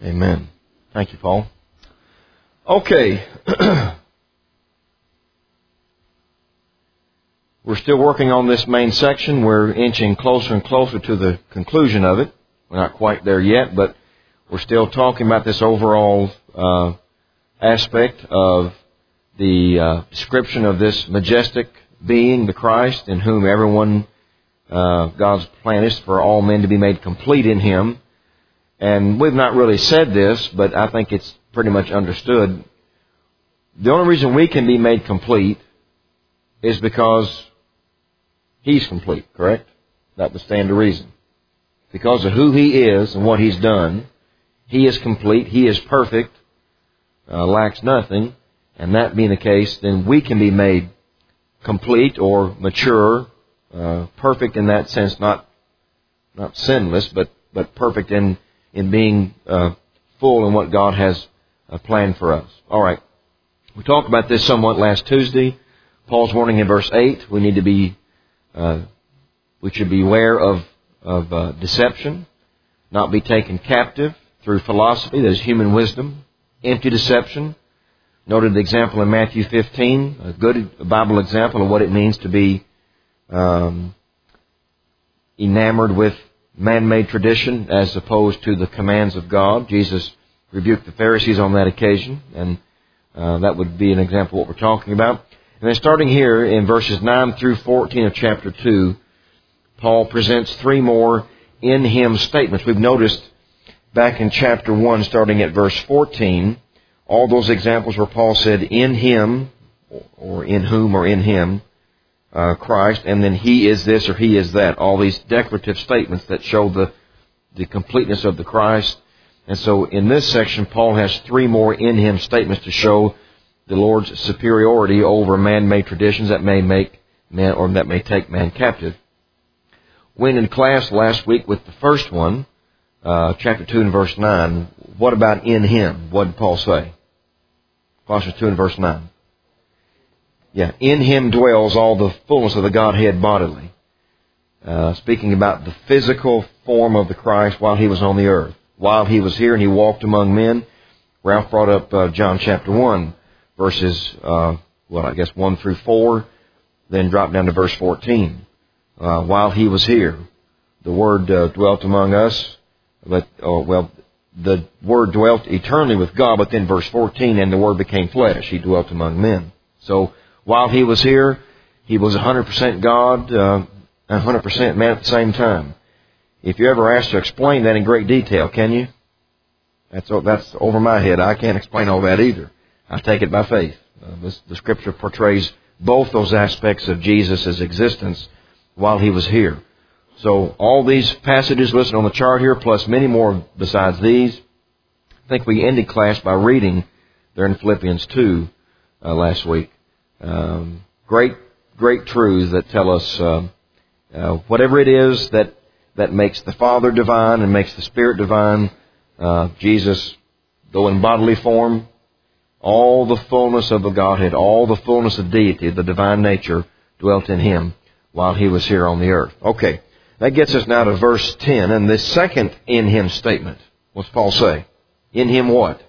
Amen. Thank you, Paul. Okay. We're still working on this main section. We're inching closer and closer to the conclusion of it. We're not quite there yet, but we're still talking about this overall aspect of the description of this majestic being, the Christ, in whom everyone, God's plan is for all men to be made complete in Him. And we've not really said this, but I think it's pretty much understood. The only reason we can be made complete is because He's complete, correct? That would stand to reason. Because of who He is and what He's done, He is complete, He is perfect, lacks nothing, and that being the case, then we can be made complete or mature, perfect in that sense, not sinless, but perfect in being full in what God has planned for us. All right. We talked about this somewhat last Tuesday. Paul's warning in verse 8, we should be aware of deception, not be taken captive through philosophy, that is human wisdom, empty deception. Noted the example in Matthew 15, a good Bible example of what it means to be enamored with man-made tradition as opposed to the commands of God. Jesus rebuked the Pharisees on that occasion, and that would be an example of what we're talking about. And then starting here in verses 9 through 14 of chapter 2, Paul presents three more in Him statements. We've noticed back in chapter 1, starting at verse 14, all those examples where Paul said, in Him, or in whom, or in Him, Christ, and then He is this or He is that. All these declarative statements that show the completeness of the Christ. And so in this section, Paul has three more in Him statements to show the Lord's superiority over man-made traditions that may make man, or that may take man captive. When in class last week with the first one, chapter 2 and verse 9, what about in Him? What did Paul say? Colossians 2 and verse 9. Yeah, in Him dwells all the fullness of the Godhead bodily. Speaking about the physical form of the Christ while He was on the earth. While He was here and He walked among men, Ralph brought up John chapter 1, verses, 1 through 4, then dropped down to verse 14. While He was here, the Word dwelt among us, the Word dwelt eternally with God, but then verse 14, and the Word became flesh. He dwelt among men. So, while He was here, He was 100% God, 100% man at the same time. If you're ever asked to explain that in great detail, can you? That's over my head. I can't explain all that either. I take it by faith. The Scripture portrays both those aspects of Jesus' existence while He was here. So all these passages listed on the chart here, plus many more besides these, I think we ended class by reading there in Philippians 2 last week. Great truths that tell us whatever it is that makes the Father divine and makes the Spirit divine, Jesus, though in bodily form, all the fullness of the Godhead, all the fullness of deity, the divine nature, dwelt in Him while He was here on the earth. Okay, that gets us now to verse 10, and the second in Him statement. What's Paul say? In Him what?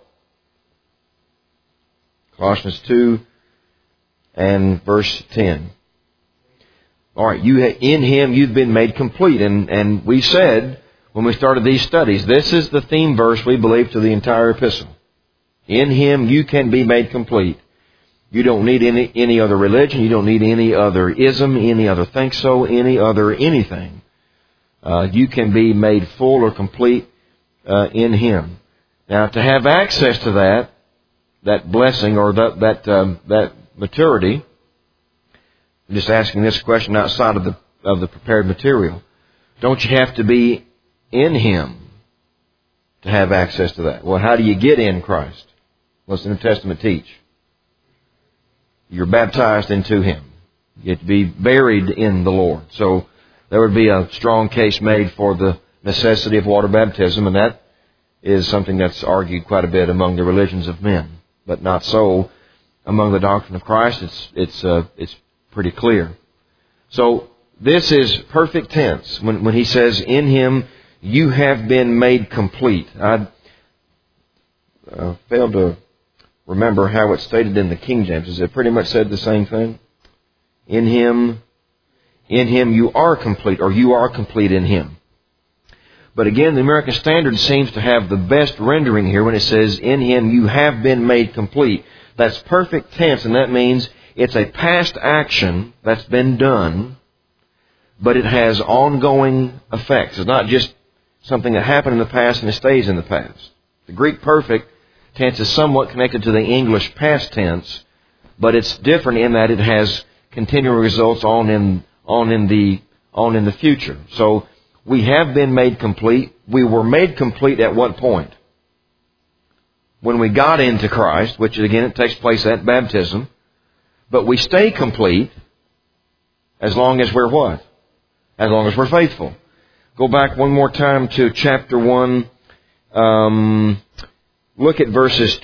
Colossians 2 and verse 10. All right, in Him you've been made complete. And we said when we started these studies, this is the theme verse we believe to the entire epistle. In Him you can be made complete. You don't need any other religion. You don't need any other ism, any other think so, any other anything. You can be made full or complete in Him. Now, to have access to that blessing or that maturity, I'm just asking this question outside of the prepared material. Don't you have to be in Him to have access to that? Well, how do you get in Christ? What's the New Testament teach? You're baptized into Him. You get to be buried in the Lord. So there would be a strong case made for the necessity of water baptism, and that is something that's argued quite a bit among the religions of men, but not so among the doctrine of Christ. It's pretty clear. So this is perfect tense when He says, in Him you have been made complete. failed to remember how it's stated in the King James. Is it pretty much said the same thing? In Him you are complete, or you are complete in Him. But again, the American Standard seems to have the best rendering here when it says, in Him you have been made complete. That's perfect tense, and that means it's a past action that's been done, but it has ongoing effects. It's not just something that happened in the past and it stays in the past. The Greek perfect tense is somewhat connected to the English past tense, but it's different in that it has continual results on in the future. So we have been made complete. We were made complete at what point? When we got into Christ, which again it takes place at baptism. But we stay complete as long as we're what? As long as we're faithful. Go back one more time to chapter 1. Look at verses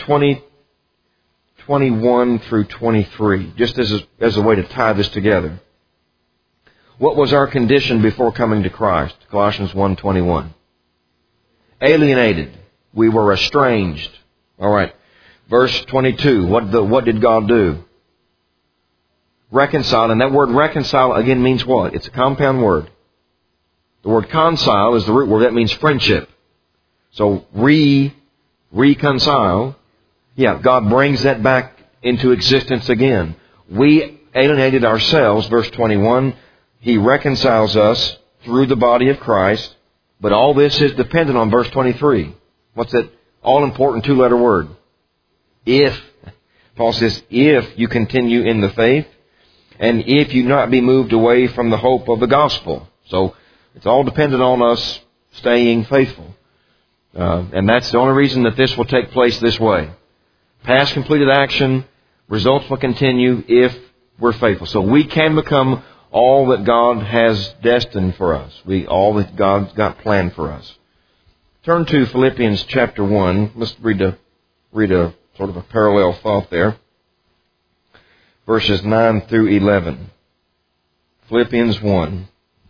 21 through 23, just as a way to tie this together. What was our condition before coming to Christ? Colossians 1:21. Alienated. We were estranged. All right. Verse 22. What did God do? Reconcile. And that word reconcile again means what? It's a compound word. The word concile is the root word. That means friendship. So reconcile. Yeah, God brings that back into existence again. We alienated ourselves, verse 21. He reconciles us through the body of Christ. But all this is dependent on verse 23. What's that all-important two-letter word? If. Paul says, if you continue in the faith, and if you not be moved away from the hope of the gospel. So it's all dependent on us staying faithful. And that's the only reason that this will take place this way. Past completed action, results will continue if we're faithful. So we can become all that God has destined for us. All that God's got planned for us. Turn to Philippians chapter 1. Let's read a sort of a parallel thought there. Verses 9 through 11. Philippians 1.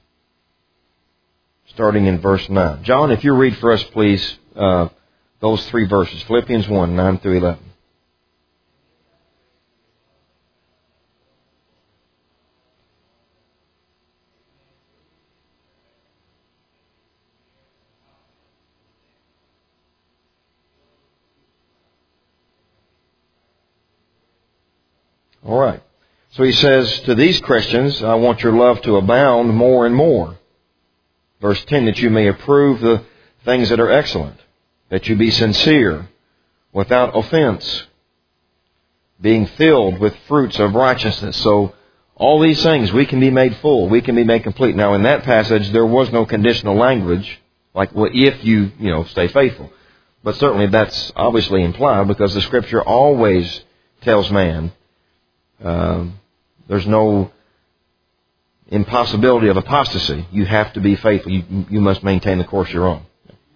Starting in verse 9. John, if you read for us, please, those three verses. Philippians 1, 9 through 11. All right. So he says to these Christians, I want your love to abound more and more. Verse 10, that you may approve the things that are excellent, that you be sincere, without offense, being filled with fruits of righteousness. So all these things, we can be made full, we can be made complete. Now in that passage, there was no conditional language, like well, if you stay faithful. But certainly that's obviously implied because the Scripture always tells man, there's no impossibility of apostasy. You have to be faithful. You must maintain the course you're on.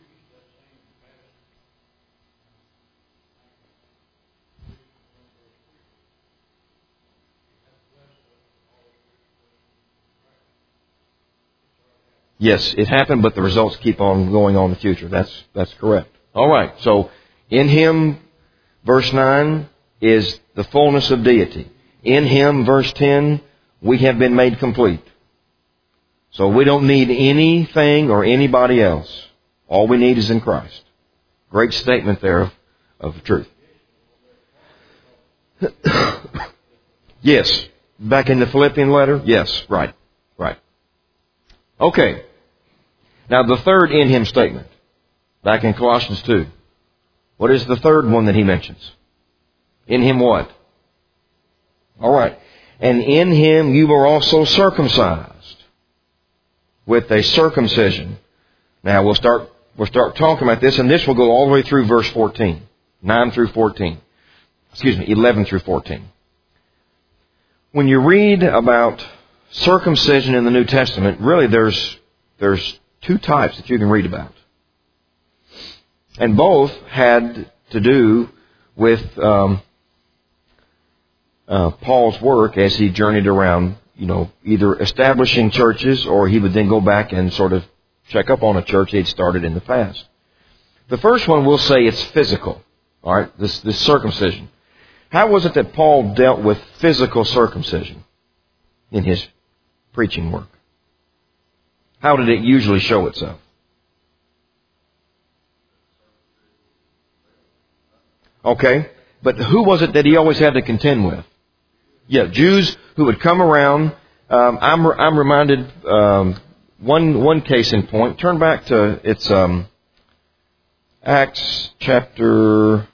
Yes, it happened, but the results keep on going on in the future. That's correct. All right. So in Him, verse 9, is the fullness of deity. In Him, verse 10, we have been made complete. So we don't need anything or anybody else. All we need is in Christ. Great statement there of truth. Yes. Back in the Philippian letter? Yes. Right. Okay. Now the third in Him statement. Back in Colossians 2. What is the third one that he mentions? In Him what? All right. And in Him you were also circumcised with a circumcision. Now we'll start talking about this, and this will go all the way through verse 14. 9 through 14. 11 through 14. When you read about circumcision in the New Testament, really there's two types that you can read about. And both had to do with Paul's work as he journeyed around, either establishing churches or he would then go back and sort of check up on a church he'd started in the past. The first one we'll say it's physical. All right, this circumcision. How was it that Paul dealt with physical circumcision in his preaching work? How did it usually show itself? Okay, but who was it that he always had to contend with? Yeah, Jews who would come around. I'm reminded one case in point. Turn back to Acts chapter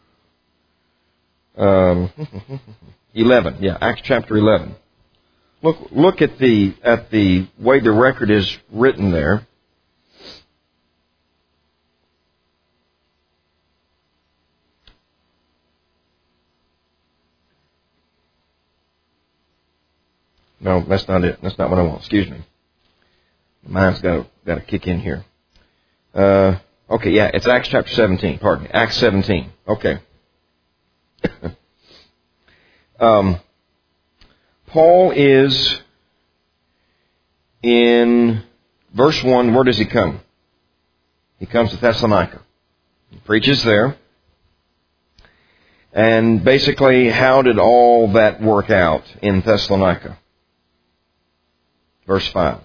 11. Yeah, Acts chapter 11. Look at the way the record is written there. No, that's not it. That's not what I want. Excuse me. Mine's got to kick in here. Okay, yeah, it's Acts chapter 17. Pardon me. Acts 17. Okay. Paul is in verse 1. Where does he come? He comes to Thessalonica. He preaches there. And basically, how did all that work out in Thessalonica? Verse 5.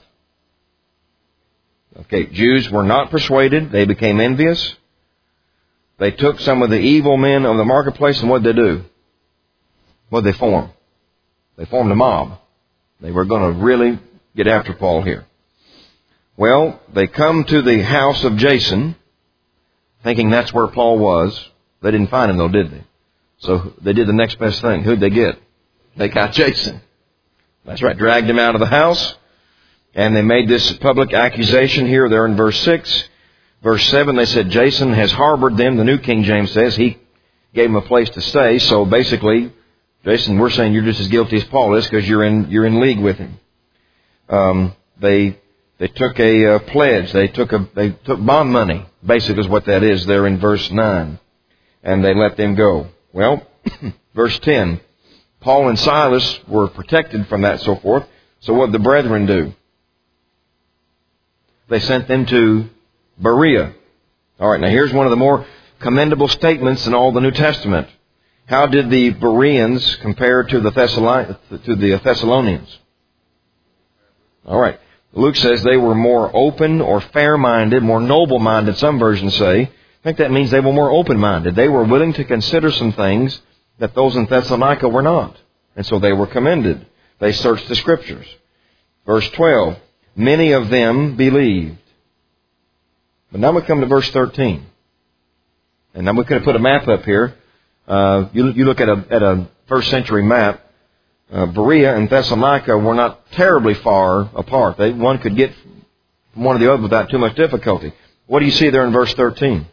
Okay, Jews were not persuaded. They became envious. They took some of the evil men of the marketplace, and what did they do? What did they form? They formed a mob. They were going to really get after Paul here. Well, they come to the house of Jason, thinking that's where Paul was. They didn't find him, though, did they? So they did the next best thing. Who'd they get? They got Jason. That's right, dragged him out of the house. And they made this public accusation here. They're in verse 6. Verse 7, they said, Jason has harbored them. The New King James says he gave them a place to stay. So basically, Jason, we're saying you're just as guilty as Paul is because you're in league with him. They took a pledge. They took bond money, basically is what that is there in verse 9. And they let them go. Well, verse 10, Paul and Silas were protected from that and so forth. So what did the brethren do? They sent them to Berea. All right, now here's one of the more commendable statements in all the New Testament. How did the Bereans compare to the Thessalonians? All right. Luke says they were more open or fair-minded, more noble-minded, some versions say. I think that means they were more open-minded. They were willing to consider some things that those in Thessalonica were not. And so they were commended. They searched the Scriptures. Verse 12. Many of them believed. But now we come to verse 13. And now we're going to put a map up here. You look at a first century map. Berea and Thessalonica were not terribly far apart. One could get from one to the other without too much difficulty. What do you see there in verse 13?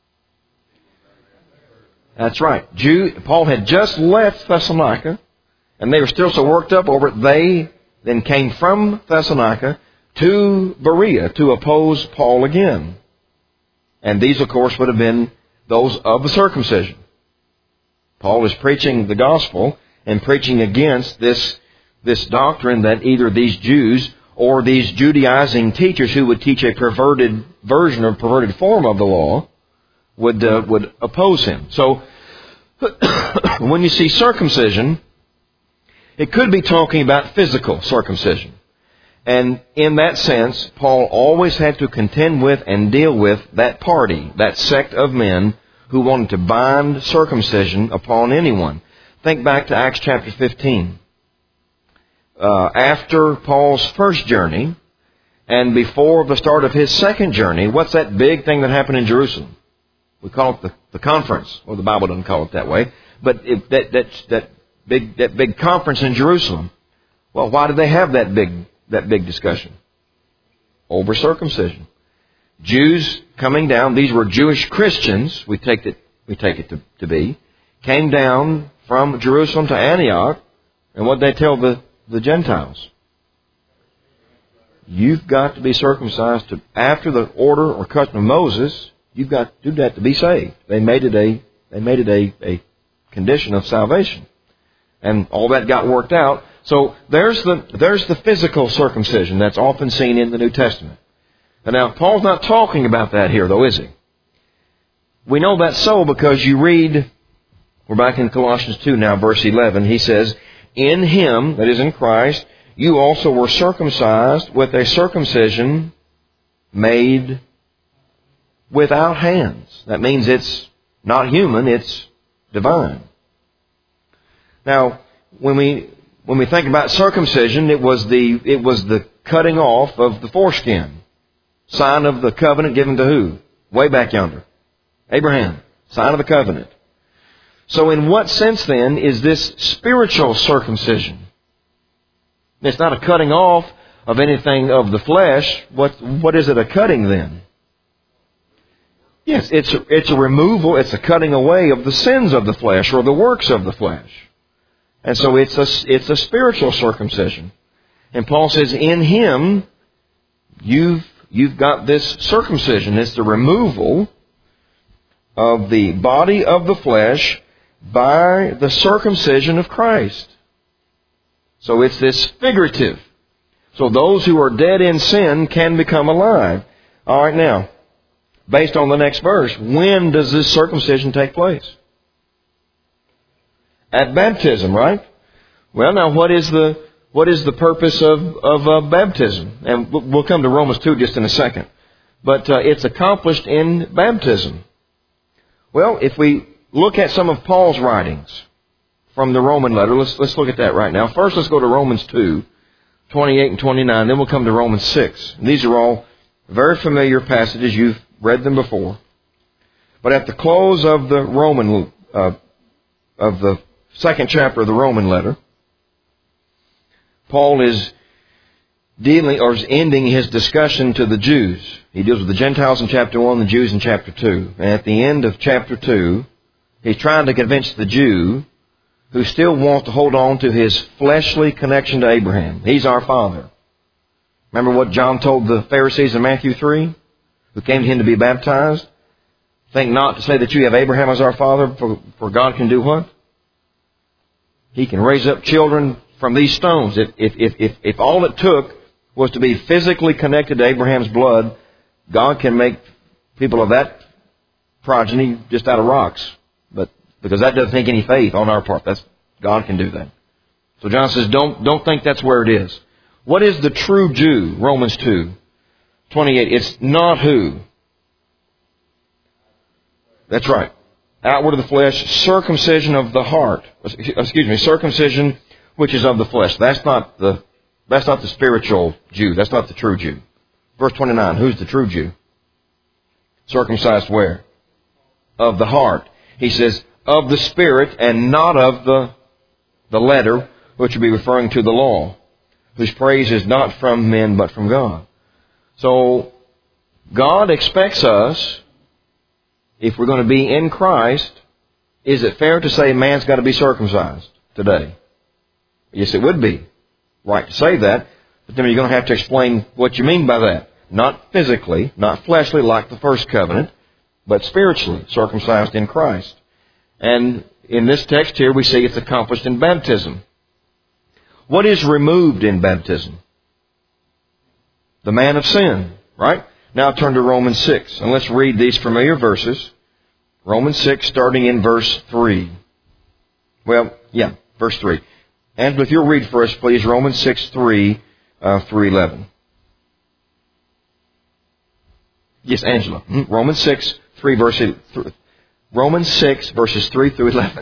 That's right. Paul had just left Thessalonica, and they were still so worked up over it. They then came from Thessalonica to Berea to oppose Paul again. And these, of course, would have been those of the circumcision. Paul is preaching the gospel and preaching against this doctrine that either these Jews or these Judaizing teachers who would teach a perverted version or perverted form of the law would oppose him. So when you see circumcision, it could be talking about physical circumcision. And in that sense, Paul always had to contend with and deal with that party, that sect of men who wanted to bind circumcision upon anyone. Think back to Acts chapter 15. After Paul's first journey and before the start of his second journey, what's that big thing that happened in Jerusalem? We call it the conference. Well, the Bible doesn't call it that way. But that big conference in Jerusalem. Well, why did they have that big discussion? Over circumcision. Jews coming down, these were Jewish Christians, we take it to be, came down from Jerusalem to Antioch, and what did they tell the Gentiles? You've got to be circumcised after the order or custom of Moses. You've got to do that to be saved. They made it a condition of salvation. And all that got worked out. So there's the physical circumcision that's often seen in the New Testament. And now, Paul's not talking about that here, though, is he? We know that's so because you read We're back in Colossians 2 now, verse 11. He says, in Him, that is in Christ, you also were circumcised with a circumcision made without hands. That means it's not human, it's divine. Now, when we think about circumcision, it was the cutting off of the foreskin. Sign of the covenant given to who? Way back yonder. Abraham. Sign of the covenant. So in what sense then is this spiritual circumcision? It's not a cutting off of anything of the flesh. What is it a cutting then? Yes, it's a removal, it's a cutting away of the sins of the flesh or the works of the flesh. And so it's a spiritual circumcision. And Paul says, in Him, you've got this circumcision. It's the removal of the body of the flesh by the circumcision of Christ. So it's this figurative. So those who are dead in sin can become alive. All right, now, based on the next verse, when does this circumcision take place? At baptism, right? Well, now, what is the purpose of baptism? And we'll come to Romans 2 just in a second. But it's accomplished in baptism. Well, if we look at some of Paul's writings from the Roman letter, let's look at that right now. First, let's go to Romans 2, 28 and 29. Then we'll come to Romans 6. And these are all very familiar passages. You've read them before. But at the close of the second chapter of the Roman letter, Paul is ending his discussion to the Jews. He deals with the Gentiles in chapter 1, the Jews in chapter 2. And at the end of chapter 2, he's trying to convince the Jew who still wants to hold on to his fleshly connection to Abraham. He's our father. Remember what John told the Pharisees in Matthew 3, who came to him to be baptized? Think not to say that you have Abraham as our father, for God can do what? He can raise up children from these stones. If all it took was to be physically connected to Abraham's blood, God can make people of that progeny just out of rocks. But because that doesn't take any faith on our part. God can do that. So John says, don't think that's where it is. What is the true Jew? Romans 2, 28. It's not who? That's right. Outward of the flesh, circumcision of the heart. Circumcision which is of the flesh. That's not the spiritual Jew. That's not the true Jew. Verse 29, who's the true Jew? Circumcised where? Of the heart. He says, of the Spirit and not of the letter, which would be referring to the law, whose praise is not from men but from God. So, God expects us, if we're going to be in Christ, is it fair to say man's got to be circumcised today? Yes, it would be right to say that, but then you're going to have to explain what you mean by that. Not physically, not fleshly like the first covenant, but spiritually, circumcised in Christ. And in this text here, we see it's accomplished in baptism. What is removed in baptism? The man of sin, right? Now turn to Romans 6, and let's read these familiar verses. Romans 6, starting in verse 3. Verse 3. And if you'll read for us, please, Romans 6, 3 through 11. Yes, Angela. Romans 6, 3 verses. Romans 6, verses 3 through 11.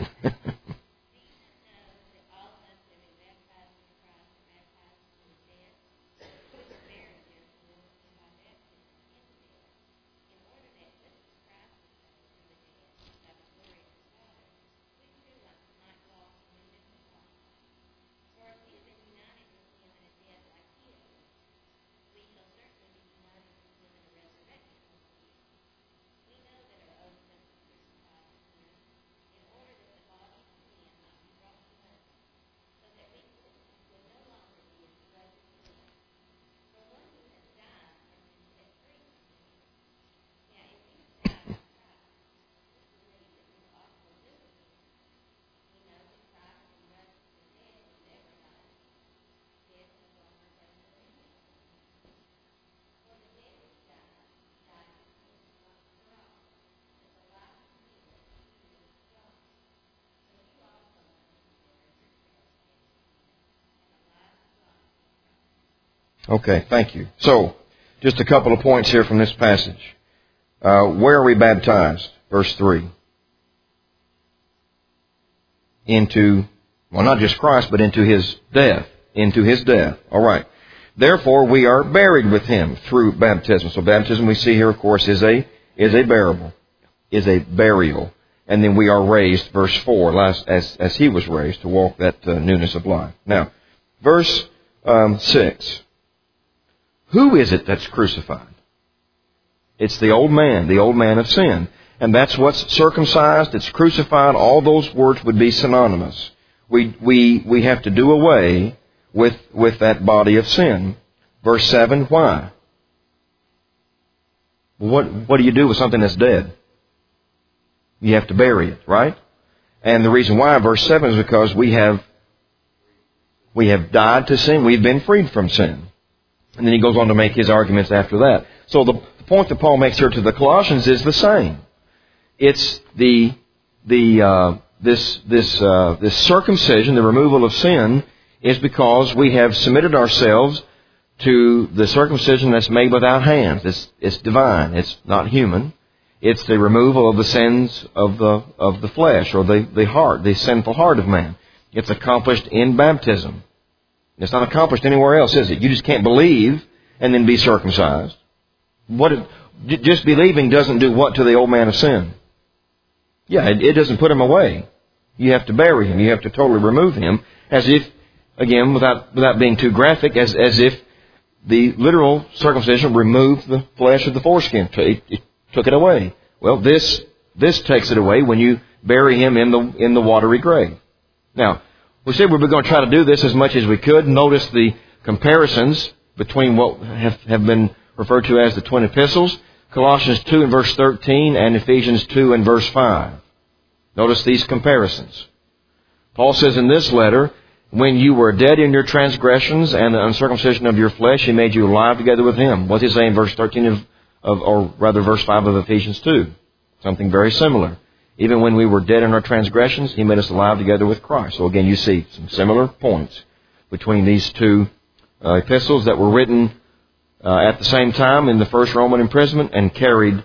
Okay, thank you. So, just a couple of points here from this passage. Where are we baptized? Verse 3. Into, well, not just Christ, but into His death. Into His death. All right. Therefore, we are buried with Him through baptism. So baptism we see here, of course, is a burial. And then we are raised, verse 4, as He was raised, to walk that newness of life. Now, verse 6. Who is it that's crucified? It's the old man of sin. And that's what's circumcised, it's crucified. All those words would be synonymous. We have to do away with that body of sin. Verse 7, why? What do you do with something that's dead? You have to bury it, right? And the reason why, verse 7, is because we have died to sin. We've been freed from sin. And then he goes on to make his arguments after that. So the point that Paul makes here to the Colossians is the same. It's this circumcision, the removal of sin, is because we have submitted ourselves to the circumcision that's made without hands. It's divine. It's not human. It's the removal of the sins of the flesh, or the heart, the sinful heart of man. It's accomplished in baptism. It's not accomplished anywhere else, is it? You just can't believe and then be circumcised. Just believing doesn't do what to the old man of sin? Yeah, it doesn't put him away. You have to bury him. You have to totally remove him, as if, again, without being too graphic, as if the literal circumcision removed the flesh of the foreskin. It took it away. Well, this takes it away when you bury him in the watery grave. Now, we said we were going to try to do this as much as we could. Notice the comparisons between what have been referred to as the twin epistles, Colossians 2 and verse 13 and Ephesians 2 and verse 5. Notice these comparisons. Paul says in this letter, when you were dead in your transgressions and the uncircumcision of your flesh, He made you alive together with Him. What's He saying in verse 13 or rather verse 5 of Ephesians 2? Something very similar. Even when we were dead in our transgressions, He made us alive together with Christ. So again, you see some similar points between these two epistles that were written at the same time in the first Roman imprisonment and carried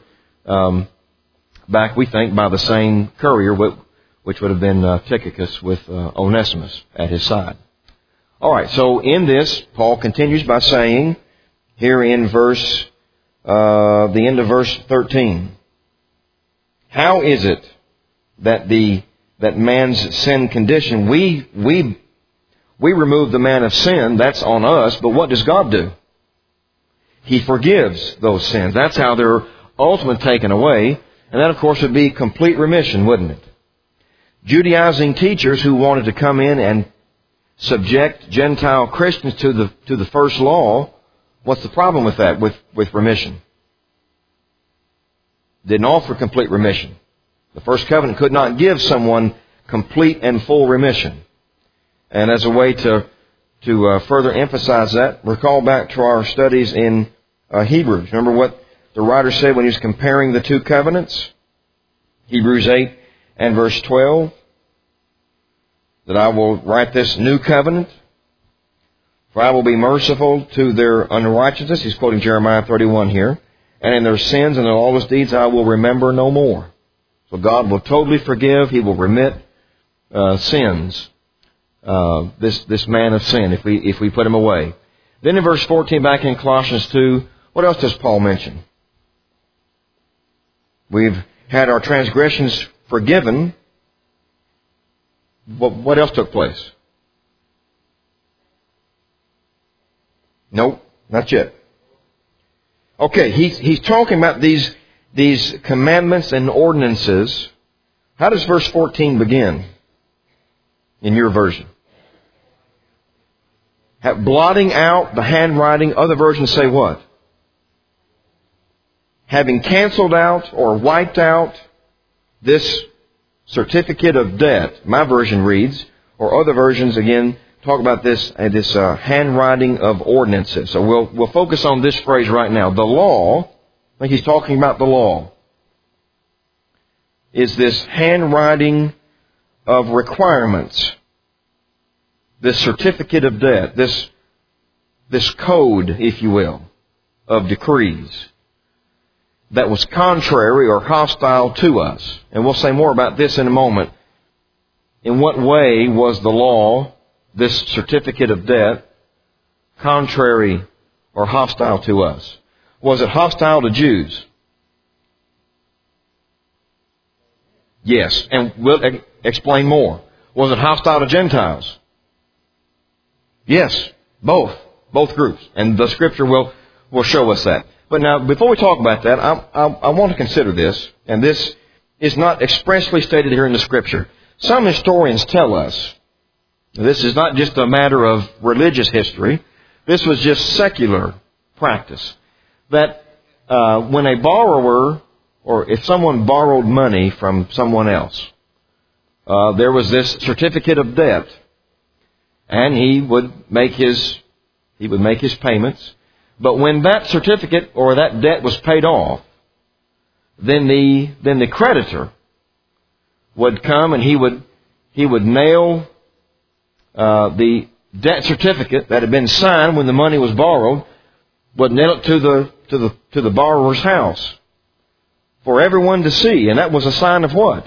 back, we think, by the same courier, which would have been Tychicus with Onesimus at his side. All right, so in this, Paul continues by saying, here in the end of verse 13, how is it that man's sin condition, we remove the man of sin, that's on us, but what does God do? He forgives those sins. That's how they're ultimately taken away. And that, of course, would be complete remission, wouldn't it? Judaizing teachers who wanted to come in and subject Gentile Christians to the first law, what's the problem with that, with remission? Didn't offer complete remission. The first covenant could not give someone complete and full remission. And as a way to further emphasize that, recall back to our studies in Hebrews. Remember what the writer said when he was comparing the two covenants? Hebrews 8 and verse 12. That I will write this new covenant, for I will be merciful to their unrighteousness. He's quoting Jeremiah 31 here. And in their sins and their lawless deeds I will remember no more. So God will totally forgive. He will remit sins. This man of sin, if we put him away. Then in verse 14, back in Colossians 2, what else does Paul mention? We've had our transgressions forgiven. What else took place? Nope, not yet. Okay, he's talking about these commandments and ordinances. How does verse 14 begin in your version? Blotting out the handwriting. Other versions say what? Having canceled out or wiped out this certificate of debt. My version reads, or other versions again talk about this handwriting of ordinances. So we'll focus on this phrase right now. The law, I think he's talking about the law, is this handwriting of requirements. This certificate of debt, this this code, if you will, of decrees that was contrary or hostile to us. And we'll say more about this in a moment. In what way was the law, this certificate of debt, contrary or hostile to us? Was it hostile to Jews? Yes, and we'll explain more. Was it hostile to Gentiles? Yes, both groups. And the Scripture will show us that. But now, before we talk about that, I want to consider this, and this is not expressly stated here in the Scripture. Some historians tell us, this is not just a matter of religious history, this was just secular practice, that when a borrower, or if someone borrowed money from someone else, there was this certificate of debt, and he would make his payments. But when that certificate or that debt was paid off, then the creditor would come and he would nail the debt certificate that had been signed when the money was borrowed, would nail it to the borrower's house for everyone to see, and that was a sign of what?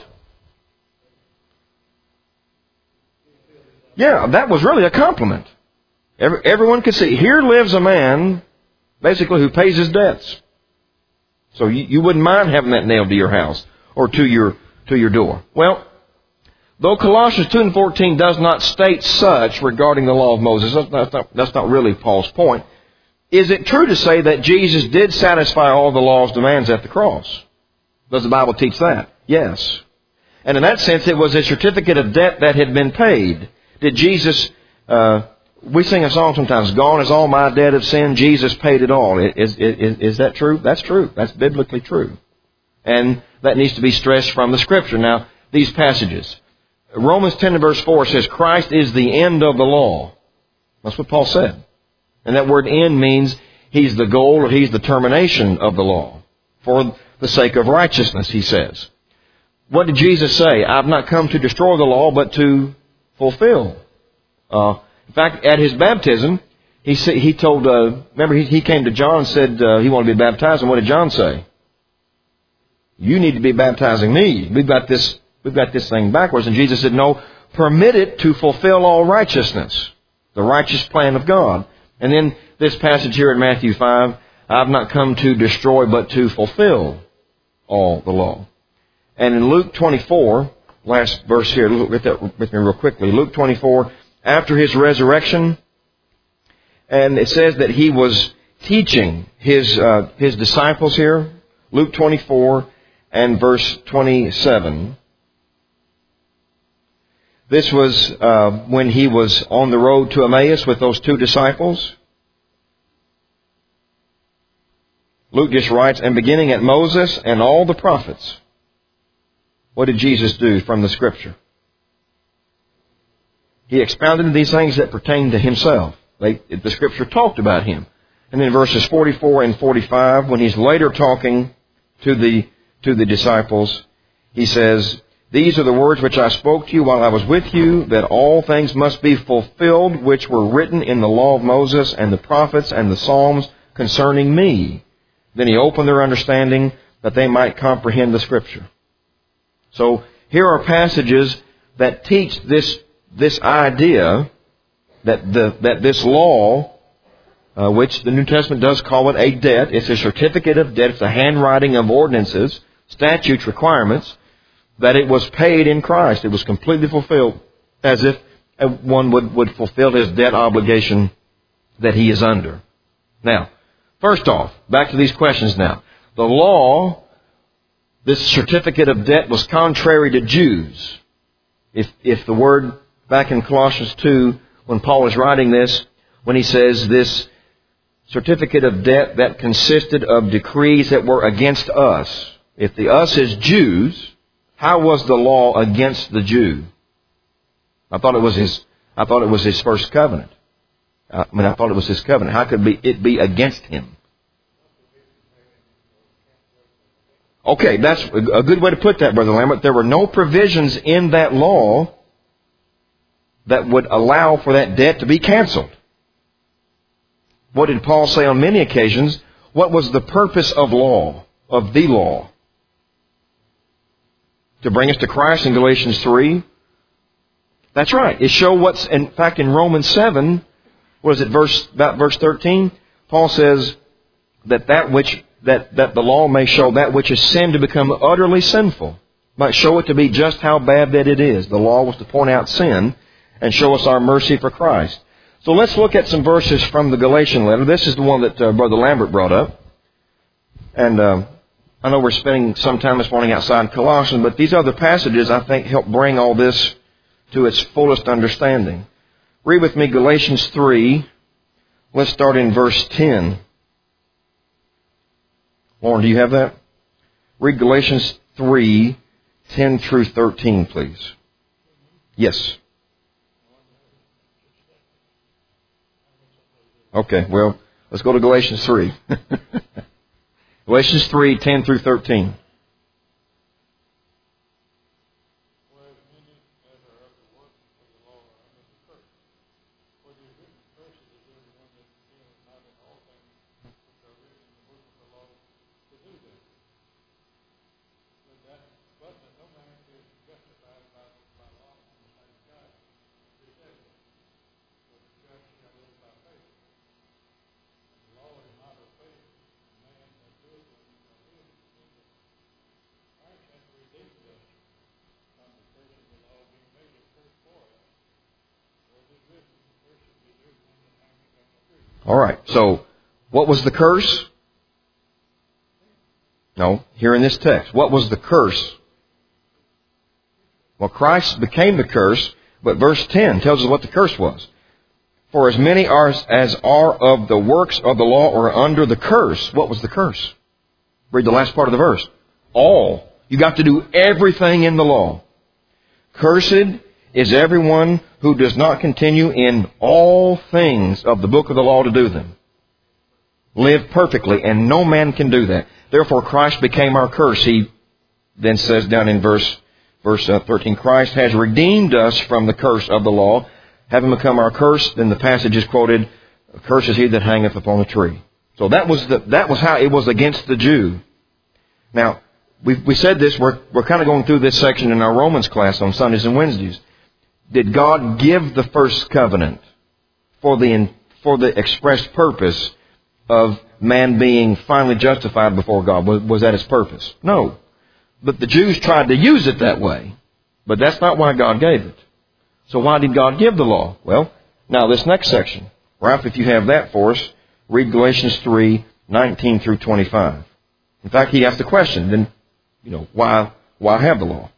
Yeah, that was really a compliment. Everyone could see, here lives a man, basically, who pays his debts. So you wouldn't mind having that nailed to your house or to your door. Well, though Colossians 2:14 does not state such regarding the law of Moses, that's not really Paul's point. Is it true to say that Jesus did satisfy all the law's demands at the cross? Does the Bible teach that? Yes. And in that sense, it was a certificate of debt that had been paid. Did Jesus, we sing a song sometimes, gone is all my debt of sin, Jesus paid it all. Is that true? That's true. That's biblically true. And that needs to be stressed from the Scripture. Now, these passages. Romans 10 and verse 4 says, Christ is the end of the law. That's what Paul said. And that word end means He's the goal or He's the termination of the law. For the sake of righteousness, He says. What did Jesus say? I've not come to destroy the law, but to fulfill. In fact, at His baptism, He told, remember He came to John and said He wanted to be baptized. And what did John say? You need to be baptizing me. We've got this thing backwards. And Jesus said, no, permit it to fulfill all righteousness. The righteous plan of God. And then this passage here in Matthew 5, I've not come to destroy, but to fulfill all the law. And in Luke 24, last verse here, look at that with me real quickly. Luke 24, after His resurrection, and it says that He was teaching His disciples here. Luke 24 and verse 27. This was when He was on the road to Emmaus with those two disciples. Luke just writes, and beginning at Moses and all the prophets, what did Jesus do from the Scripture? He expounded these things that pertain to Himself. The Scripture talked about Him. And then verses 44 and 45, when He's later talking to the disciples, He says, these are the words which I spoke to you while I was with you, that all things must be fulfilled which were written in the law of Moses and the prophets and the Psalms concerning me. Then He opened their understanding that they might comprehend the Scripture. So here are passages that teach this idea that this law, which the New Testament does call it a debt, it's a certificate of debt, it's a handwriting of ordinances, statutes, requirements, that it was paid in Christ. It was completely fulfilled, as if one would fulfill his debt obligation that he is under. Now, first off, back to these questions now. The law, this certificate of debt, was contrary to Jews. If the word back in Colossians 2, when Paul is writing this, when he says this certificate of debt that consisted of decrees that were against us. If the us is Jews, how was the law against the Jew? I thought it was his first covenant. I thought it was his covenant. How could it be against him? Okay, that's a good way to put that, Brother Lambert. There were no provisions in that law that would allow for that debt to be canceled. What did Paul say on many occasions? What was the purpose of law, of the law? To bring us to Christ in Galatians 3. That's right. It shows what's, in fact, in Romans 7, what is it, about verse 13? Paul says that the law may show that which is sin to become utterly sinful. Might show it to be just how bad that it is. The law was to point out sin and show us our mercy for Christ. So let's look at some verses from the Galatian letter. This is the one that Brother Lambert brought up. And I know we're spending some time this morning outside Colossians, but these other passages, I think, help bring all this to its fullest understanding. Read with me Galatians 3. Let's start in verse 10. Lauren, do you have that? Read Galatians 3, 10 through 13, please. Yes. Okay, well, let's go to Galatians 3. Galatians 3, 10 through 13. All right, so what was the curse? No, here in this text. What was the curse? Well, Christ became the curse, but verse 10 tells us what the curse was. For as many as are of the works of the law are under the curse. What was the curse? Read the last part of the verse. All. You got to do everything in the law. Cursed is everyone who does not continue in all things of the book of the law to do them. Live perfectly, and no man can do that. Therefore, Christ became our curse. He then says down in verse 13, Christ has redeemed us from the curse of the law, having become our curse. Then the passage is quoted, "Cursed is he that hangeth upon the tree." So that was how it was against the Jew. Now, we said this. We're kind of going through this section in our Romans class on Sundays and Wednesdays. Did God give the first covenant for the expressed purpose of man being finally justified before God? Was that his purpose? No. But the Jews tried to use it that way. But that's not why God gave it. So why did God give the law? Well, now this next section. Ralph, if you have that for us, read Galatians 3, 19 through 25. In fact, he asked the question, then, why have the law?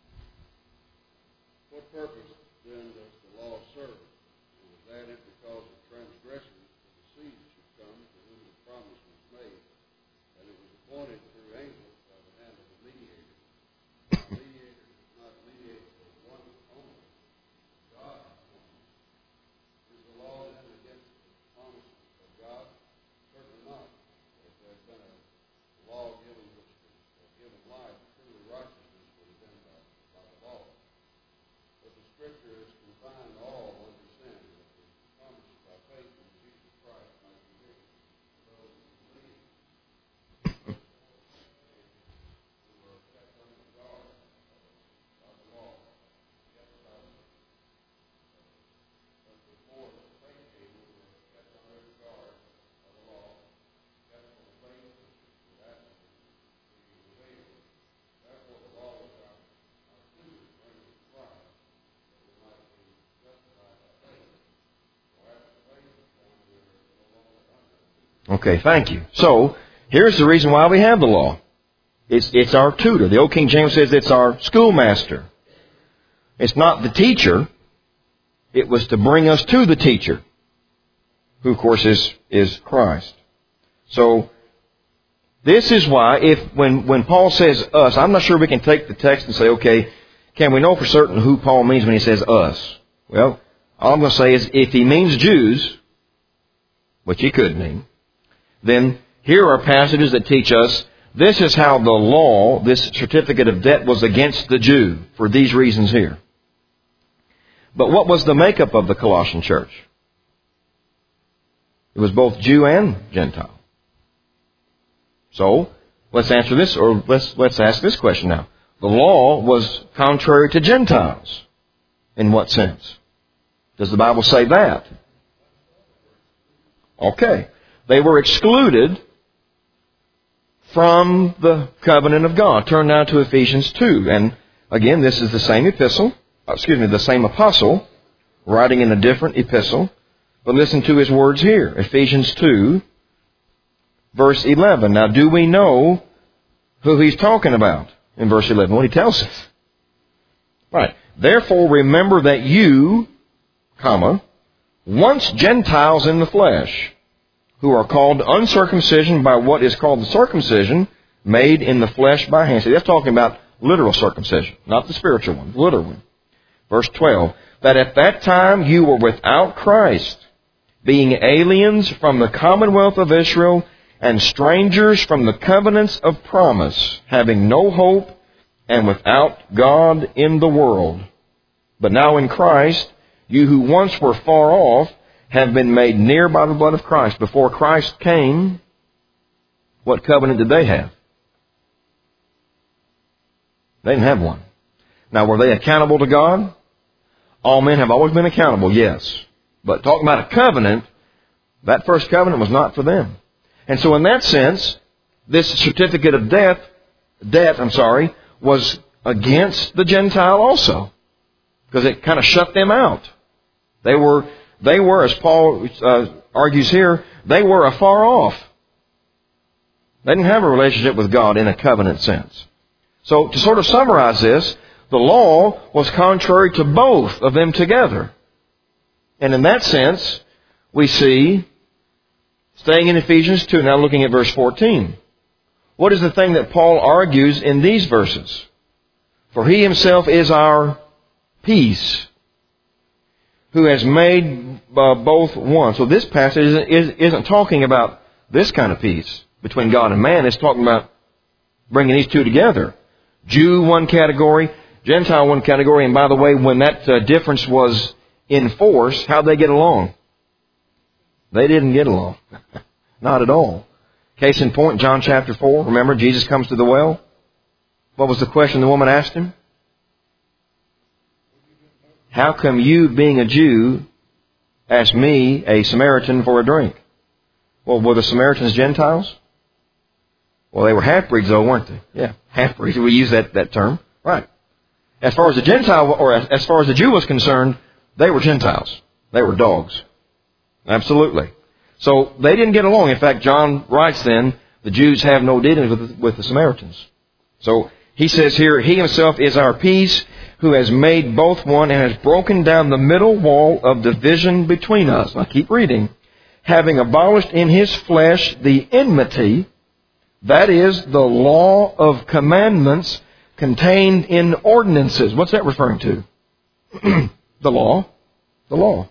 Okay, thank you. So, here's the reason why we have the law. It's our tutor. The Old King James says it's our schoolmaster. It's not the teacher. It was to bring us to the teacher, who, of course, is Christ. So, this is why, when Paul says us, I'm not sure we can take the text and say, okay, can we know for certain who Paul means when he says us? Well, all I'm going to say is, if he means Jews, which he could mean, then here are passages that teach us this is how the law, this certificate of debt, was against the Jew for these reasons here. But what was the makeup of the Colossian church? It It was both Jew and Gentile. So, let's answer this, or let's ask this question now. The law was contrary to Gentiles. In what sense? Does the Bible say that? Okay. They were excluded from the covenant of God. Turn now to Ephesians 2. And again, this is the same the same apostle, writing in a different epistle. But listen to his words here. Ephesians 2, verse 11. Now, do we know who he's talking about in verse 11? What he tells us. Right. Therefore, remember that you, once Gentiles in the flesh, who are called uncircumcision by what is called the circumcision, made in the flesh by hands. See, that's talking about literal circumcision, not the spiritual one, the literal one. Verse 12, that at that time you were without Christ, being aliens from the commonwealth of Israel and strangers from the covenants of promise, having no hope and without God in the world. But now in Christ, you who once were far off have been made near by the blood of Christ. Before Christ came, what covenant did they have? They didn't have one. Now, were they accountable to God? All men have always been accountable, yes. But talking about a covenant, that first covenant was not for them. And so in that sense, this certificate of debt, was against the Gentile also. Because it kind of shut them out. They were, as Paul argues here, they were afar off. They didn't have a relationship with God in a covenant sense. So to sort of summarize this, the law was contrary to both of them together. And in that sense, we see, staying in Ephesians 2, now looking at verse 14. What is the thing that Paul argues in these verses? For he himself is our peace, who has made both one. So this passage isn't talking about this kind of peace between God and man. It's talking about bringing these two together. Jew, one category. Gentile, one category. And by the way, when that difference was in force, how'd they get along? They didn't get along. Not at all. Case in point, John chapter 4. Remember, Jesus comes to the well. What was the question the woman asked him? How come you, being a Jew, ask me, a Samaritan, for a drink? Well, were the Samaritans Gentiles? Well, they were half-breeds, though, weren't they? Yeah, half-breeds. We use that term. Right. As far as the Gentile, or as far as the Jew was concerned, they were Gentiles. They were dogs. Absolutely. So they didn't get along. In fact, John writes then, the Jews have no dealings with the Samaritans. So he says here, he himself is our peace, who has made both one and has broken down the middle wall of division between us. Now keep reading. Having abolished in his flesh the enmity, that is, the law of commandments contained in ordinances. What's that referring to? The law. The law.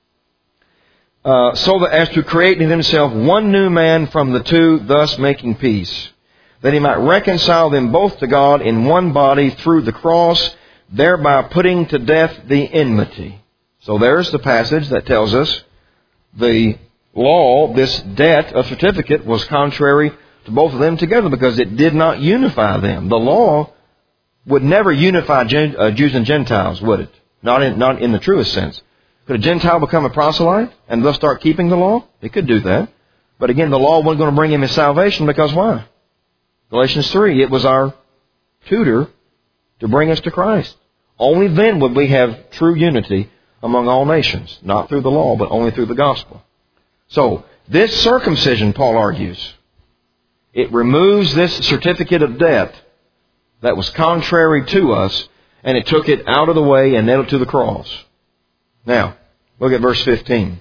So that as to create in himself one new man from the two, thus making peace, that he might reconcile them both to God in one body through the cross, thereby putting to death the enmity. So there's the passage that tells us the law, this debt of certificate, was contrary to both of them together because it did not unify them. The law would never unify Jews and Gentiles, would it? Not in the truest sense. Could a Gentile become a proselyte and thus start keeping the law? He could do that. But again, the law wasn't going to bring him his salvation because why? Galatians 3, it was our tutor to bring us to Christ. Only then would we have true unity among all nations. Not through the law, but only through the gospel. So, this circumcision, Paul argues, it removes this certificate of debt that was contrary to us, and it took it out of the way and nailed it to the cross. Now, look at verse 15.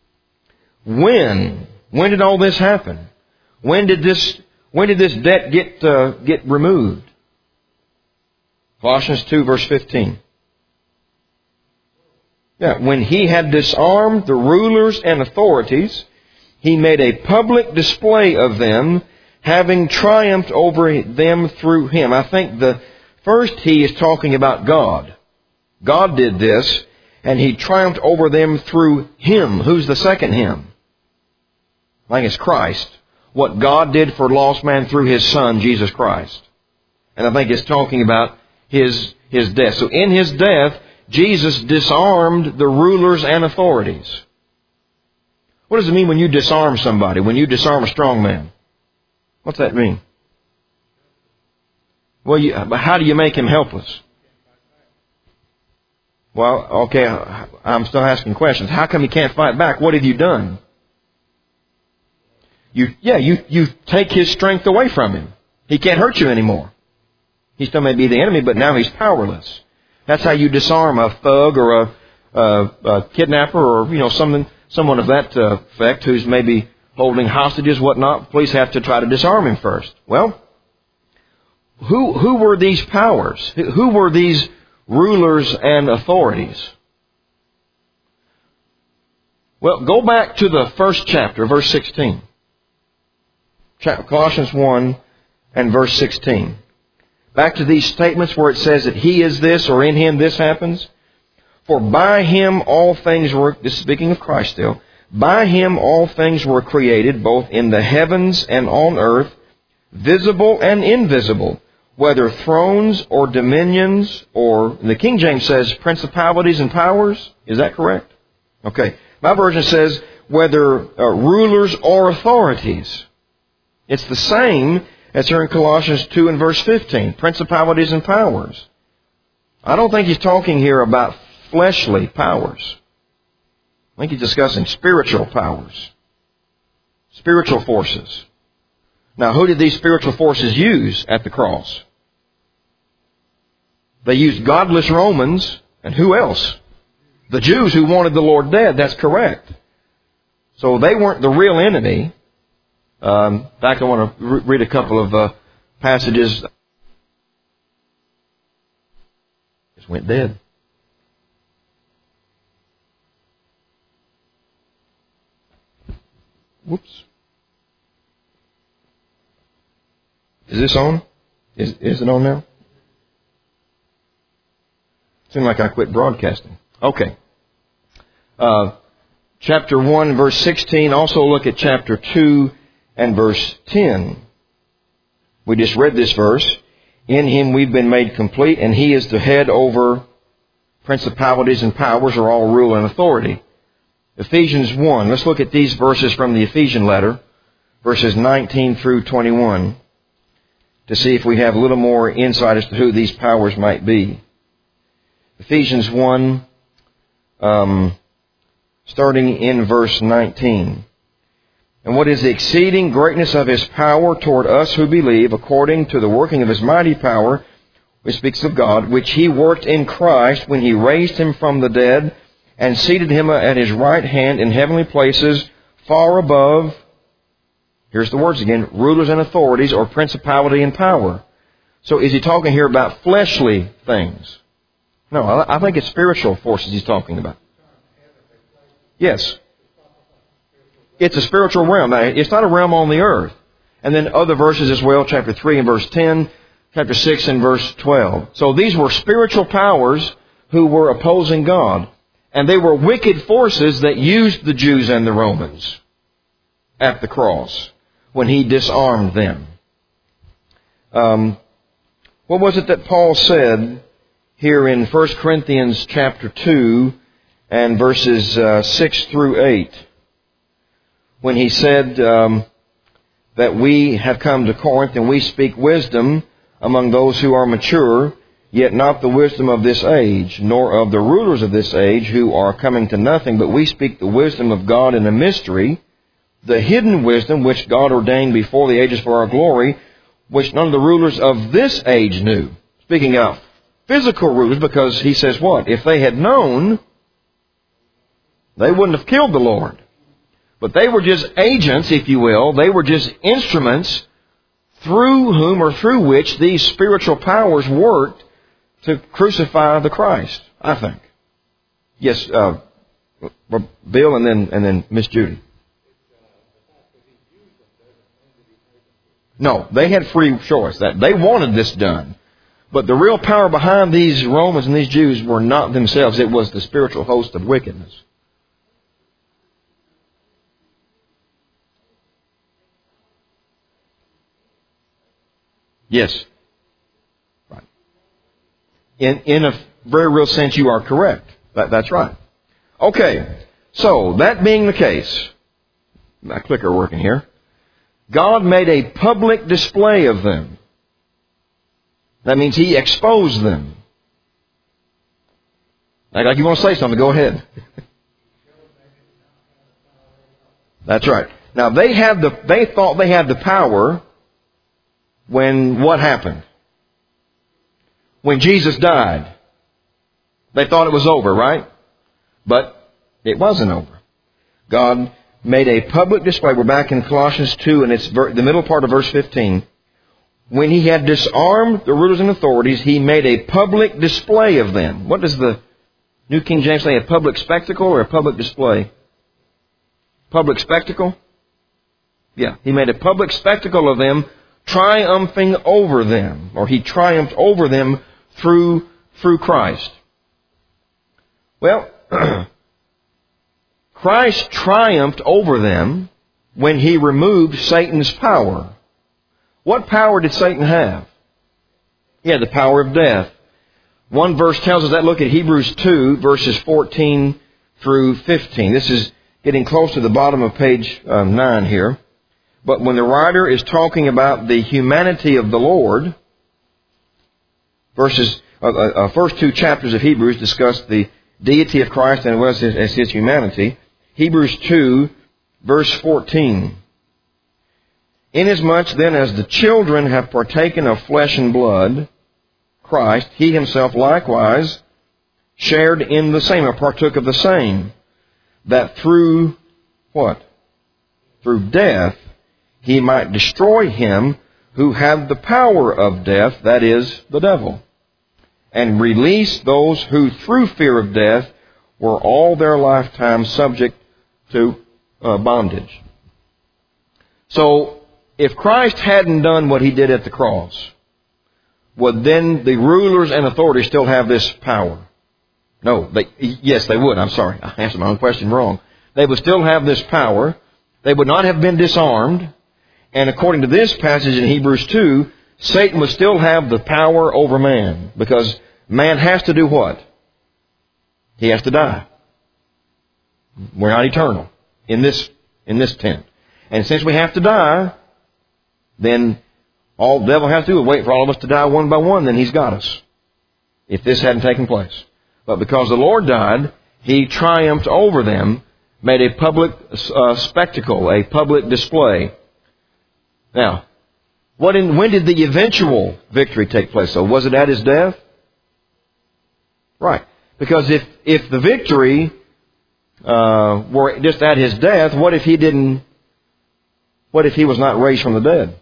When did all this happen? When did this debt get removed? Colossians 2, verse 15. Yeah, when he had disarmed the rulers and authorities, he made a public display of them, having triumphed over them through him. I think the first he is talking about God. God did this, and he triumphed over them through him. Who's the second him? I think it's Christ. What God did for lost man through His Son, Jesus Christ. And I think it's talking about His death. So in His death, Jesus disarmed the rulers and authorities. What does it mean when you disarm somebody? When you disarm a strong man? What's that mean? Well, how do you make him helpless? Well, okay, I'm still asking questions. How come he can't fight back? What have you done? You take his strength away from him. He can't hurt you anymore. He still may be the enemy, but now he's powerless. That's how you disarm a thug or a kidnapper or someone of that effect who's maybe holding hostages, whatnot. Police have to try to disarm him first. Well, who were these powers? Who were these rulers and authorities? Well, go back to the first chapter, verse 16. Colossians 1 and verse 16. Back to these statements where it says that He is this, or in Him this happens. For by Him all things were, this is speaking of Christ still, by Him all things were created, both in the heavens and on earth, visible and invisible, whether thrones or dominions, or the King James says principalities and powers. Is that correct? Okay. My version says whether rulers or authorities. It's the same as here in Colossians 2 and verse 15, principalities and powers. I don't think he's talking here about fleshly powers. I think he's discussing spiritual powers, spiritual forces. Now, who did these spiritual forces use at the cross? They used godless Romans, and who else? The Jews who wanted the Lord dead. That's correct. So they weren't the real enemy. In fact, I want to read a couple of passages. Just went dead. Whoops. Is this on? Is it on now? Seemed like I quit broadcasting. Okay. Chapter 1, verse 16. Also look at chapter 2 and verse 10. We just read this verse. In Him we've been made complete, and He is the head over principalities and powers, or all rule and authority. Ephesians 1. Let's look at these verses from the Ephesian letter, verses 19 through 21, to see if we have a little more insight as to who these powers might be. Ephesians 1, starting in verse 19. And what is the exceeding greatness of His power toward us who believe, according to the working of His mighty power, which speaks of God, which He worked in Christ when He raised Him from the dead and seated Him at His right hand in heavenly places, far above, here's the words again, rulers and authorities, or principality and power. So is He talking here about fleshly things? No, I think it's spiritual forces He's talking about. Yes. It's a spiritual realm. It's not a realm on the earth. And then other verses as well, chapter 3 and verse 10, chapter 6 and verse 12. So these were spiritual powers who were opposing God. And they were wicked forces that used the Jews and the Romans at the cross when He disarmed them. What was it that Paul said here in 1 Corinthians chapter 2 and verses 6 through 8? When he said that we have come to Corinth and we speak wisdom among those who are mature, yet not the wisdom of this age, nor of the rulers of this age who are coming to nothing, but we speak the wisdom of God in a mystery, the hidden wisdom which God ordained before the ages for our glory, which none of the rulers of this age knew. Speaking of physical rulers, because he says what? If they had known, they wouldn't have killed the Lord. But they were just agents, if you will. They were just instruments through whom or through which these spiritual powers worked to crucify the Christ, I think. Yes, Bill and then Miss Judy. No, they had free choice. That they wanted this done. But the real power behind these Romans and these Jews were not themselves. It was the spiritual host of wickedness. Yes. Right. In a very real sense, you are correct. That's right. Okay. So, that being the case, my clicker working here, God made a public display of them. That means He exposed them. Like you want to say something, go ahead. That's right. Now they thought they had the power when what happened? When Jesus died. They thought it was over, right? But it wasn't over. God made a public display. We're back in Colossians 2, and it's the middle part of verse 15. When He had disarmed the rulers and authorities, He made a public display of them. What does the New King James say? A public spectacle or a public display? Public spectacle? Yeah. He made a public spectacle of them, triumphing over them. Or He triumphed over them through Christ. Well, Christ triumphed over them when He removed Satan's power. What power did Satan have? He had the power of death. One verse tells us that. Look at Hebrews 2, verses 14 through 15. This is getting close to the bottom of page 9 here. But when the writer is talking about the humanity of the Lord, first two chapters of Hebrews discuss the deity of Christ and as His humanity. Hebrews 2, verse 14. Inasmuch then as the children have partaken of flesh and blood, Christ, He Himself likewise shared in the same, or partook of the same, that through what? Through death, He might destroy him who had the power of death, that is, the devil, and release those who through fear of death were all their lifetime subject to bondage. So, if Christ hadn't done what He did at the cross, would then the rulers and authorities still have this power? No. Yes, they would. I'm sorry. I answered my own question wrong. They would still have this power. They would not have been disarmed. And according to this passage in Hebrews 2, Satan would still have the power over man. Because man has to do what? He has to die. We're not eternal in this tent. And since we have to die, then all the devil has to do is wait for all of us to die one by one, then he's got us. If this hadn't taken place. But because the Lord died, He triumphed over them, made a public spectacle, a public display. Now, when did the eventual victory take place? So was it at His death? Right. Because if the victory were just at His death, what if He was not raised from the dead?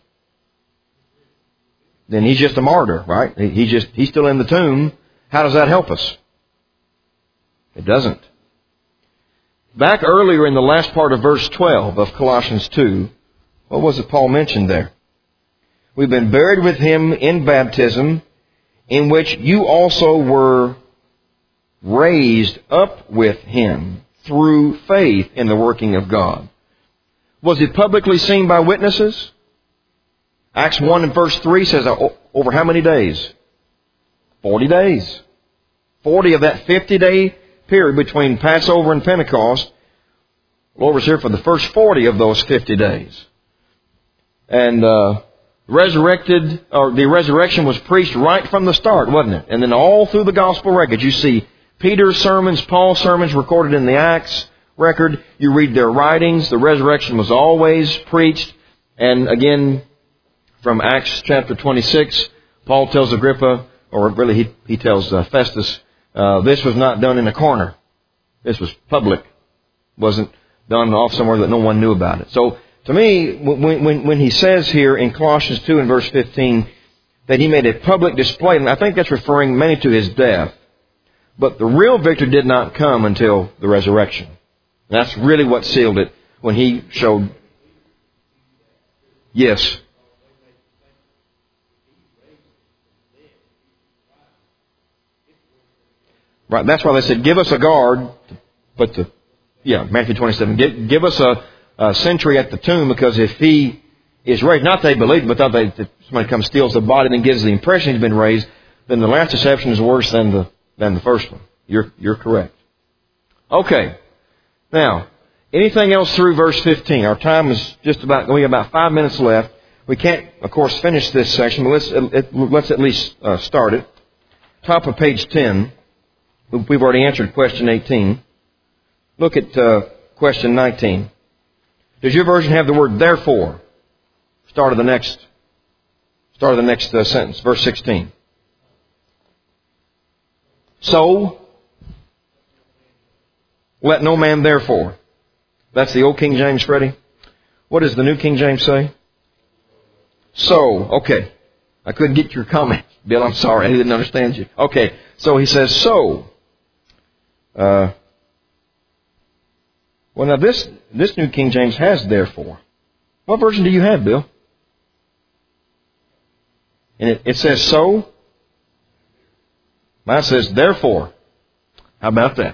Then He's just a martyr, right? He's still in the tomb. How does that help us? It doesn't. Back earlier in the last part of verse 12 of Colossians 2, what was it Paul mentioned there? We've been buried with Him in baptism, in which you also were raised up with Him through faith in the working of God. Was it publicly seen by witnesses? Acts 1 and verse 3 says, over how many days? 40 days. 40 of that 50-day period between Passover and Pentecost. The Lord was here for the first 40 of those 50 days. And the resurrection was preached right from the start, wasn't it? And then all through the gospel records, you see Peter's sermons, Paul's sermons recorded in the Acts record. You read their writings. The resurrection was always preached. And again, from Acts chapter 26, Paul tells Agrippa, or really he tells Festus, this was not done in a corner. This was public. Wasn't done off somewhere that no one knew about it. So, to me, when he says here in Colossians 2 and verse 15 that He made a public display, and I think that's referring mainly to His death, but the real victory did not come until the resurrection. And that's really what sealed it when He showed. Yes. Right, that's why they said, give us a guard, Matthew 27, give us a sentry at the tomb, because if is raised. Not they believe, but that somebody comes steals the body and gives the impression he's been raised. Then the last deception is worse than the first one. You're correct. Okay. Now, anything else through verse 15? Our time is just about, we have about 5 minutes left. We can't, of course, finish this section, but let's at least start it. Top of page 10. We've already answered question 18. Look at question 19. Does your version have the word therefore? Start of the next sentence, verse 16. So, let no man therefore. That's the old King James, Freddie. What does the New King James say? So, okay. I couldn't get your comment, Bill. I'm sorry. I didn't understand you. Okay. So he says, so. Well, now this New King James has therefore. What version do you have, Bill? And it says so. Mine says therefore. How about that?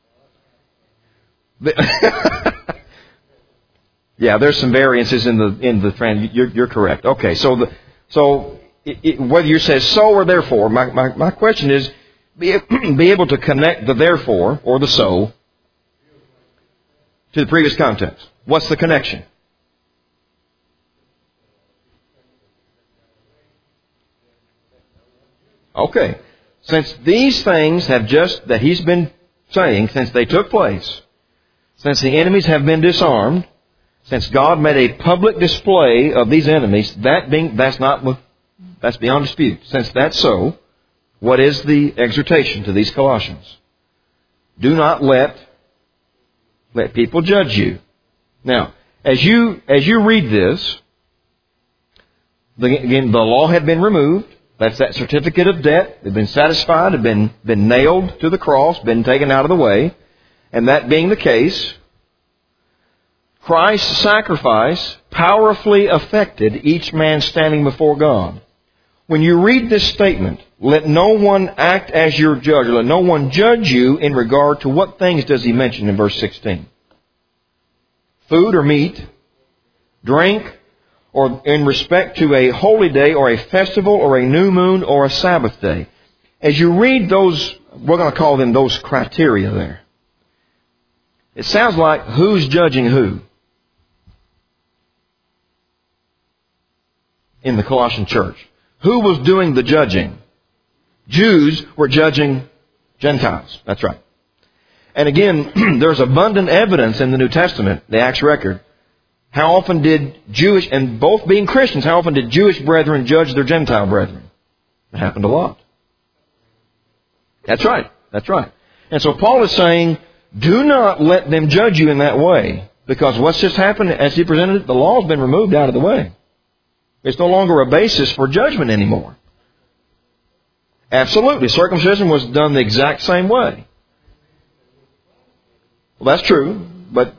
Yeah, there's some variances in the trans. You're correct. Okay, so whether you say so or therefore, my question is be able to connect the therefore or the so to the previous context. What's the connection? Okay. Since these things have that he's been saying, since they took place, since the enemies have been disarmed, since God made a public display of these enemies, that's beyond dispute. Since that's so, what is the exhortation to these Colossians? Do not let people judge you. Now, as you read this, again, the law had been removed. That's that certificate of debt. They've been satisfied, have been nailed to the cross, been taken out of the way. And that being the case, Christ's sacrifice powerfully affected each man standing before God. When you read this statement, let no one act as your judge, or let no one judge you in regard to what things does he mention in verse 16? Food or meat, drink, or in respect to a holy day or a festival or a new moon or a Sabbath day. As you read those, we're going to call them those criteria there. It sounds like who's judging who in the Colossian church. Who was doing the judging? Jews were judging Gentiles. That's right. And again, there's abundant evidence in the New Testament, the Acts record. How often did Jewish, and both being Christians, how often did Jewish brethren judge their Gentile brethren? It happened a lot. That's right. That's right. And so Paul is saying, do not let them judge you in that way. Because what's just happened, as he presented it, the law's been removed out of the way. It's no longer a basis for judgment anymore. Absolutely. Circumcision was done the exact same way. Well, that's true, but...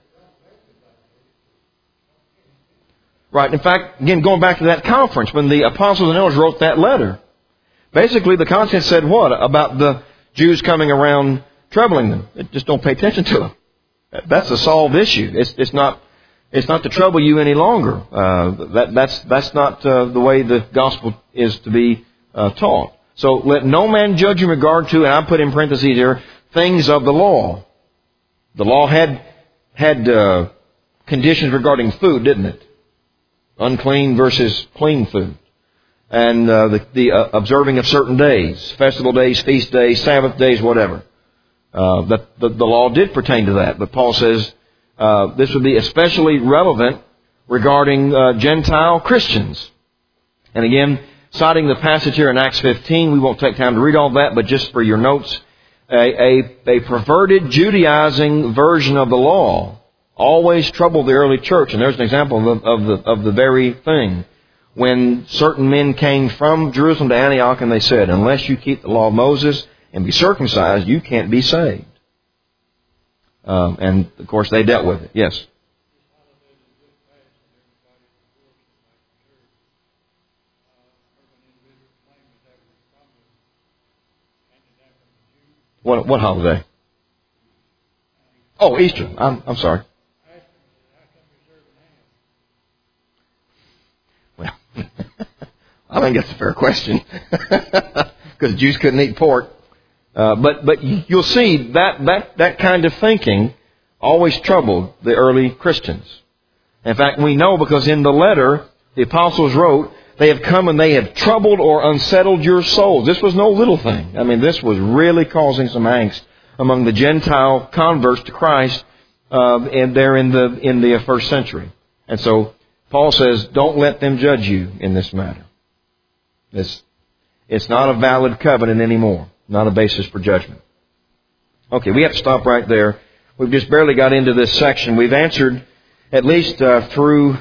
Right. In fact, again, going back to that conference, when the apostles and elders wrote that letter, basically the content said what? About the Jews coming around troubling them. Just don't pay attention to them. That's a solved issue. It's not to trouble you any longer. That's not the way the gospel is to be taught. So let no man judge in regard to, and I put in parentheses here, things of the law. The law had conditions regarding food, didn't it? Unclean versus clean food. And the observing of certain days, festival days, feast days, Sabbath days, whatever. The law did pertain to that. But Paul says this would be especially relevant regarding Gentile Christians. And again, citing the passage here in Acts 15, we won't take time to read all that, but just for your notes, a perverted Judaizing version of the law always troubled the early church. And there's an example of the very thing. When certain men came from Jerusalem to Antioch and they said, unless you keep the law of Moses and be circumcised, you can't be saved. And of course they dealt with it. Yes? What holiday? Oh, Easter. I'm sorry. I think that's a fair question. Because Jews couldn't eat pork. But you'll see that kind of thinking always troubled the early Christians. In fact, we know because in the letter the apostles wrote, they have come and they have troubled or unsettled your souls. This was no little thing. I mean, this was really causing some angst among the Gentile converts to Christ, and there in the first century. And so Paul says, don't let them judge you in this matter. It's not a valid covenant anymore, not a basis for judgment. Okay, we have to stop right there. We've just barely got into this section. We've answered at least through.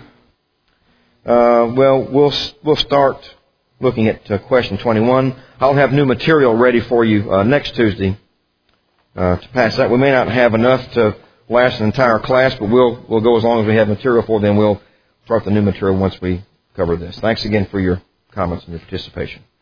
We'll start looking at question 21. I'll have new material ready for you next Tuesday to pass that. We may not have enough to last an entire class, but we'll go as long as we have material for. Then we'll start the new material once we cover this. Thanks again for your comments and your participation.